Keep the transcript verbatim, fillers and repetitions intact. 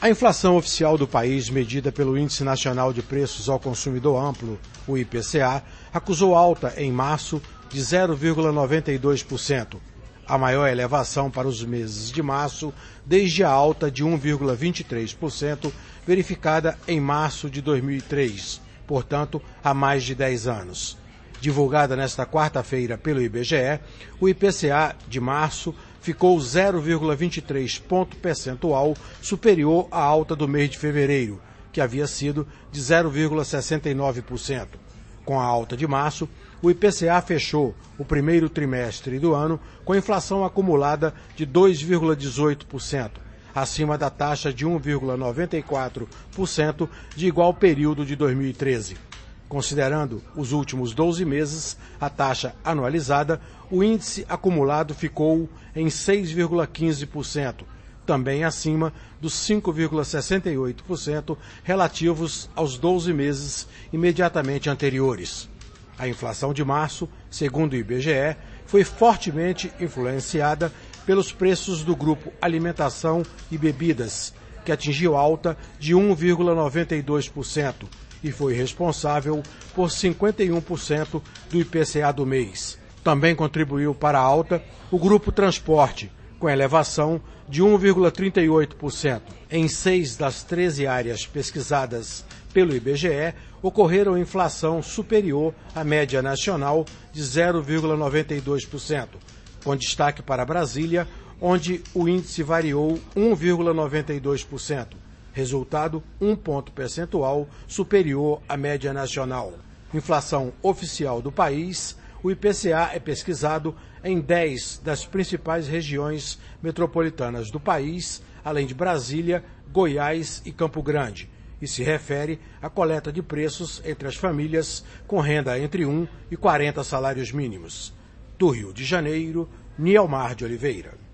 A inflação oficial do país, medida pelo Índice Nacional de Preços ao Consumidor Amplo, o I P C A, acusou alta em março de zero vírgula noventa e dois por cento, a maior elevação para os meses de março desde a alta de um vírgula vinte e três por cento verificada em março de dois mil e três, portanto, há mais de dez anos. Divulgada nesta quarta-feira pelo I B G E, o I P C A de março ficou zero vírgula vinte e três ponto percentual superior à alta do mês de fevereiro, que havia sido de zero vírgula sessenta e nove por cento. Com a alta de março, o I P C A fechou o primeiro trimestre do ano com inflação acumulada de dois vírgula dezoito por cento, acima da taxa de um vírgula noventa e quatro por cento de igual período de dois mil e treze. Considerando os últimos doze meses, a taxa anualizada, o índice acumulado ficou em seis vírgula quinze por cento, também acima dos cinco vírgula sessenta e oito por cento relativos aos doze meses imediatamente anteriores. A inflação de março, segundo o I B G E, foi fortemente influenciada pelos preços do grupo alimentação e bebidas, que atingiu alta de um vírgula noventa e dois por cento e foi responsável por cinquenta e um por cento do I P C A do mês. Também contribuiu para a alta o grupo transporte, com elevação de um vírgula trinta e oito por cento. Em seis das treze áreas pesquisadas pelo I B G E, ocorreram inflação superior à média nacional de zero vírgula noventa e dois por cento, com destaque para Brasília, onde o índice variou um vírgula noventa e dois por cento, resultado um ponto percentual superior à média nacional. Inflação oficial do país, o I P C A é pesquisado em dez das principais regiões metropolitanas do país, além de Brasília, Goiás e Campo Grande, e se refere à coleta de preços entre as famílias com renda entre um e quarenta salários mínimos. Do Rio de Janeiro, Nielmar de Oliveira.